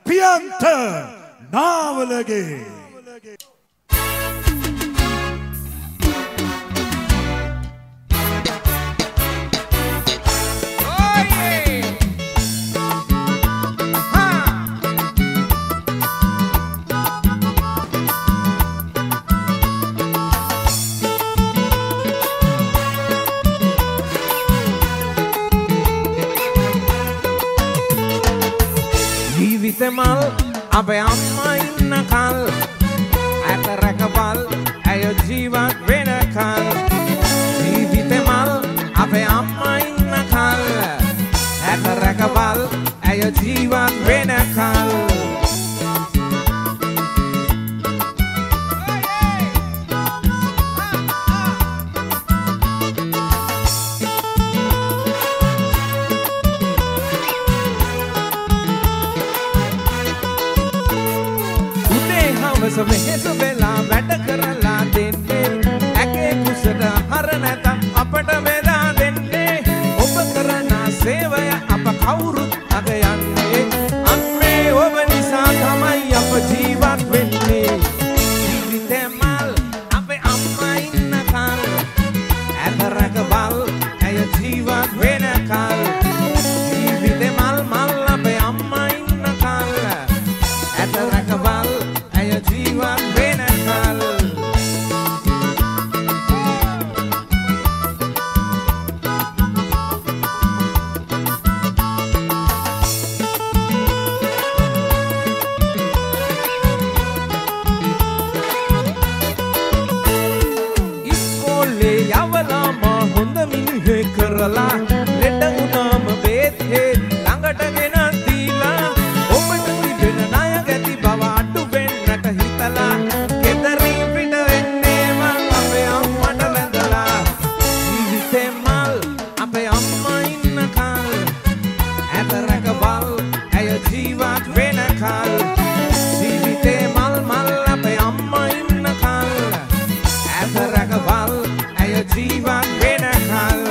පියන්ත නාවලගේ mal abe amma inna kal akarakabal ayo jivat venakal jeevithe mal abe amma inna kal akarakabal ayo jivat venakal Sabhe vela වැඩ කරලා දෙන්නේ ඇගේ කුසට හර නැතම් අපට වේලා දෙන්නේ ඔබ කරන සේවය අප කවුරුත් අගයන්නේ අන්නේ ඔබ නිසා තමයි අප ජීවත් වෙන්නේ ජීවිතේ මල් අපේ අම්මා ඉන්න කල් ඇතරක බල් ඇය ජීවත් වෙන කල් ජීවිතේ මල් මල් අපේ අම්මා ඉන්න කල් ඇතරක බල් जीवन बेनकल इस्कोले यावला मा හොඳ මිනිහෙ කරලා ලෙඩ උනාම බේත් හේ ළඟට ගෙන දීලා ඔබට තිබෙන ණය ගැති බව අඩු වෙන්නට හිතලා ගෙදරින් පිට වෙන්නේ මං අපේ අම්මට වැඳලා ජීවිතේ මල් අපේ අම්මා ඉන්න කල් ඇතරක බල් ඇය ජීවත් වෙන කල් ජීවිතේ මල් මල් අපේ අම්මා ඉන්න කල් ඇතරක බල් ඇය ජීවත් වෙන කල්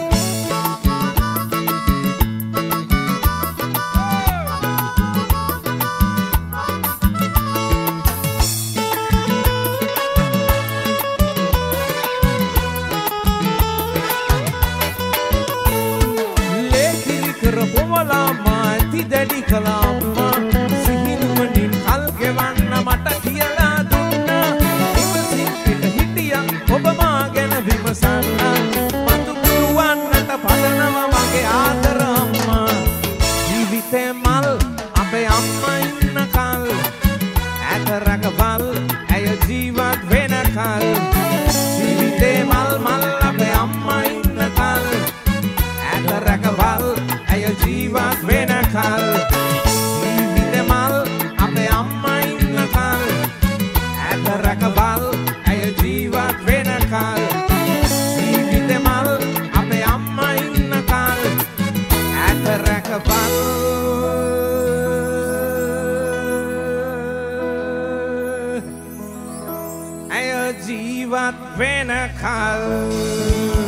දැඩි කලාම්මා සිහිනුවනින් කල් ගෙවන්න මට කියලා දුන්නා ඉවසින් පිට හිටියා ඔබ මා ගැන විමසන්න මතු පුරුවන්නට පදනව මගේ ආදර අම්මා ජීවිතේ මල් අපේ අම්මා ඉන්න කල් ඇතරක බල් ඇය ජීවත් වෙන කල් ජීවිතේ මල් මල් අපේ අම්මා ඉන්න කල් ඇතරක බල් ඇය ජීවත් වෙන kal ජීවිතේ මල් අපේ අම්මා ඉන්න කල් ඇතරක බල් ඇය ජීවත් වෙන කල් ජීවිතේ මල් අපේ අම්මා ඉන්න කල් ඇතරක බල් ඇය ජීවත් වෙන කල්